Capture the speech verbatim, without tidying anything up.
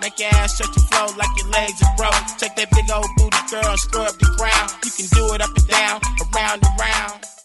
Make your ass touch the floor like your legs are broke. Take that big old booty, girl, screw up the ground. You can do it up and down, around and round.